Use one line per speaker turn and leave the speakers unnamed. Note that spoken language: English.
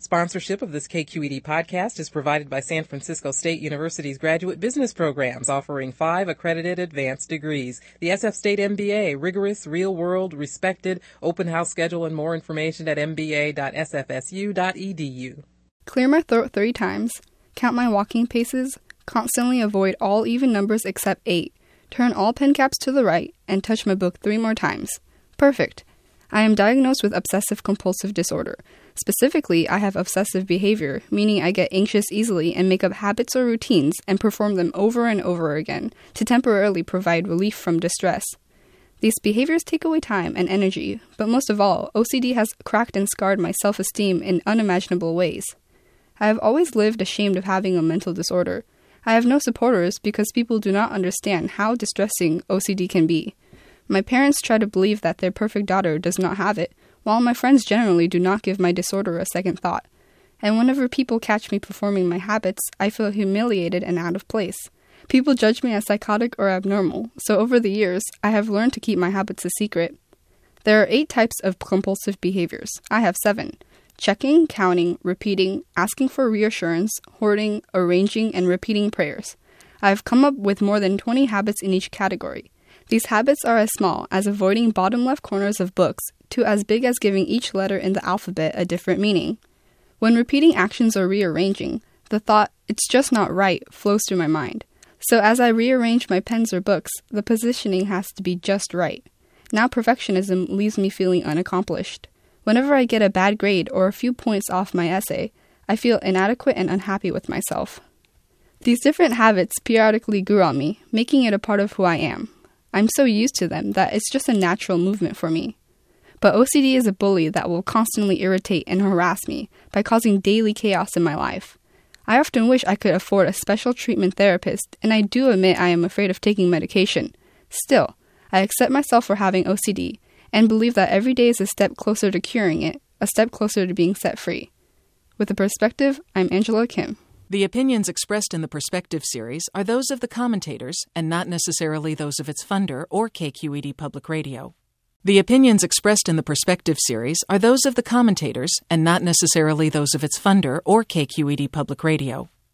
Sponsorship of this KQED podcast is provided by San Francisco State University's graduate business programs, offering 5 accredited advanced degrees. The SF State MBA, rigorous, real-world, respected, open house schedule, and more information at mba.sfsu.edu.
Clear my throat 3 times, count my walking paces, constantly avoid all even numbers except 8, turn all pen caps to the right, and touch my book 3 more times. Perfect. I am diagnosed with obsessive-compulsive disorder. Specifically, I have obsessive behavior, meaning I get anxious easily and make up habits or routines and perform them over and over again to temporarily provide relief from distress. These behaviors take away time and energy, but most of all, OCD has cracked and scarred my self-esteem in unimaginable ways. I have always lived ashamed of having a mental disorder. I have no supporters because people do not understand how distressing OCD can be. My parents try to believe that their perfect daughter does not have it, while my friends generally do not give my disorder a second thought. And whenever people catch me performing my habits, I feel humiliated and out of place. People judge me as psychotic or abnormal, so over the years, I have learned to keep my habits a secret. There are 8 types of compulsive behaviors. I have 7. Checking, counting, repeating, asking for reassurance, hoarding, arranging, and repeating prayers. I have come up with more than 20 habits in each category. These habits are as small as avoiding bottom left corners of books to as big as giving each letter in the alphabet a different meaning. When repeating actions or rearranging, the thought, "it's just not right," flows through my mind. So as I rearrange my pens or books, the positioning has to be just right. Now perfectionism leaves me feeling unaccomplished. Whenever I get a bad grade or a few points off my essay, I feel inadequate and unhappy with myself. These different habits periodically grew on me, making it a part of who I am. I'm so used to them that it's just a natural movement for me. But OCD is a bully that will constantly irritate and harass me by causing daily chaos in my life. I often wish I could afford a special treatment therapist, and I do admit I am afraid of taking medication. Still, I accept myself for having OCD and believe that every day is a step closer to curing it, a step closer to being set free. With the Perspective, I'm Angela Kim.
The opinions expressed in the Perspective series are those of the commentators and not necessarily those of its funder or KQED Public Radio. The opinions expressed in the Perspective series are those of the commentators and not necessarily those of its funder or KQED Public Radio.